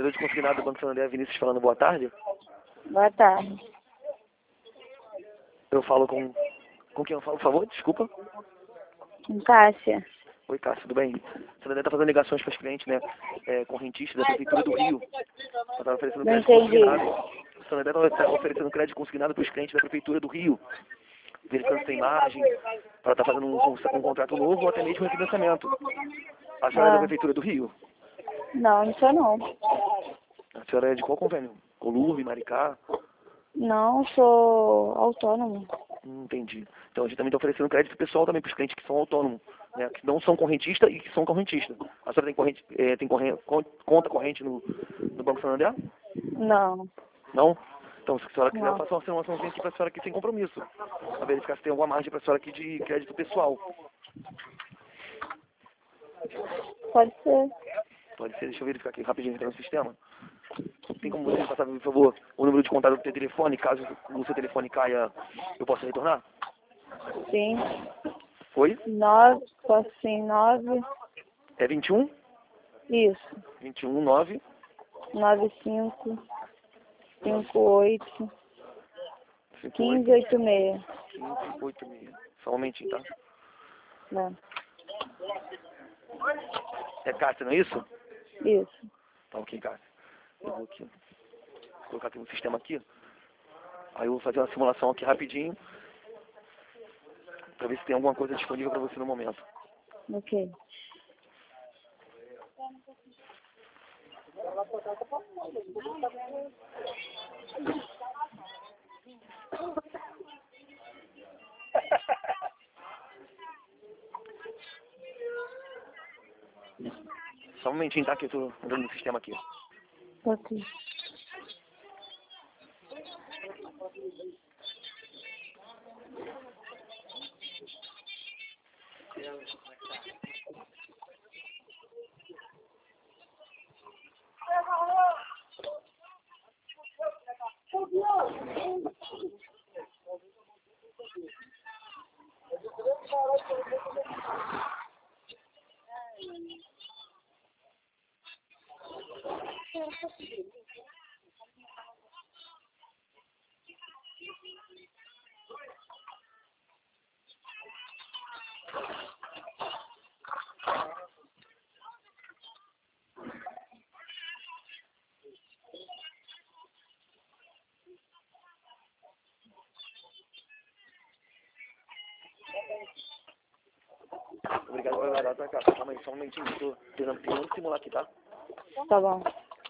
Servidor de consignado do Banco Santander, Vinícius falando, boa tarde. Boa tarde. Eu falo com quem eu falo, por favor? Desculpa. Com Cássia. Oi, Cássio, tudo bem? O Santander está fazendo ligações para os clientes, né? Correntistas da Prefeitura do Rio. Ela está oferecendo Não crédito entendi. consignado. O Santander está oferecendo crédito consignado para os clientes da Prefeitura do Rio. Verificando se tem margem, para estar fazendo um contrato novo ou até mesmo refinanciamento. A senhora é da Prefeitura do Rio? Não, não sou não. A senhora é de qual convênio? Colurbe, Maricá? Não, sou autônomo. Entendi. Então a gente também está oferecendo crédito pessoal também para os clientes que são autônomos, né? Que não são correntistas e que são correntistas. A senhora conta corrente no Banco Santander? Não. Não? Então, se a senhora quiser, eu Não. faço uma simulaçãozinha aqui para a senhora aqui sem compromisso. Para verificar se tem alguma margem para a senhora aqui de crédito pessoal. Pode ser. Pode ser, deixa eu verificar aqui rapidinho no sistema. Tem como você passar, por favor, o número de contato do seu telefone, caso o seu telefone caia, eu possa retornar? Sim. Oi? 9, posso sim, 9. É 21? Isso. 21, 9. 95, 58, 15, 86. 15, 86. Só um momentinho, tá? Não. É Cássia, não é isso? Isso. Tá ok, Cássia. Eu vou aqui. Colocar aqui no sistema aqui. Aí eu vou fazer uma simulação aqui rapidinho. Pra ver se tem alguma coisa disponível pra você no momento. Ok. Só um momentinho, tá? Que eu tô entrando no sistema aqui. Ok. Obrigado por aguardar, tá, Cássia? Calma aí, só um momentinho. Eu tô tentando simular aqui, tá? Tá bom.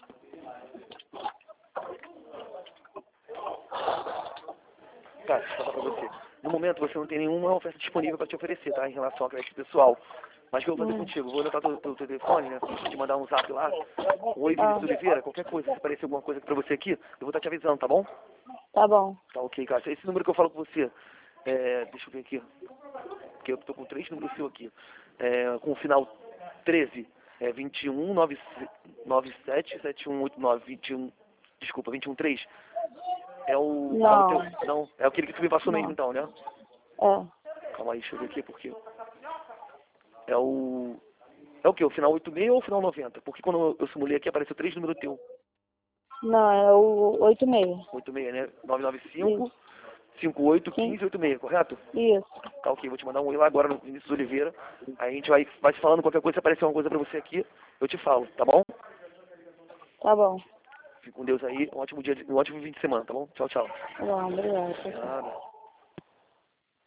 Cássia, deixa eu falar pra você. No momento, você não tem nenhuma oferta disponível pra te oferecer, tá? Em relação ao crédito pessoal. Mas o que eu vou fazer contigo? Vou anotar teu telefone, né? Vou te mandar um zap lá. Oi, Vinícius Oliveira. Qualquer coisa, se aparecer alguma coisa pra você aqui, eu vou estar te avisando, tá bom? Tá bom. Tá ok, Cássia. Esse número que eu falo com você, deixa eu ver aqui. Porque eu tô com 3 números seu aqui. Com o final 13, 21 97 7189 21. Desculpa, 213. É o. Não. Não, é aquele que tu me passou mesmo Não. então, né? É. Calma aí, deixa eu ver aqui porque. É o. É o que? O final 86 ou o final 90? Porque quando eu simulei aqui apareceu 3 números teu. Não, é o 86. 86, né? 995 Isso. 58 Sim. 15 86, correto? Isso. Tá ok, vou te mandar um oi lá agora no Vinícius Oliveira. Aí a gente vai se falando qualquer coisa, se aparecer alguma coisa pra você aqui, eu te falo, tá bom? Tá bom. Fique com Deus aí, um ótimo dia, um ótimo fim de semana, tá bom? Tchau, tchau. Tá bom, obrigada. Nada.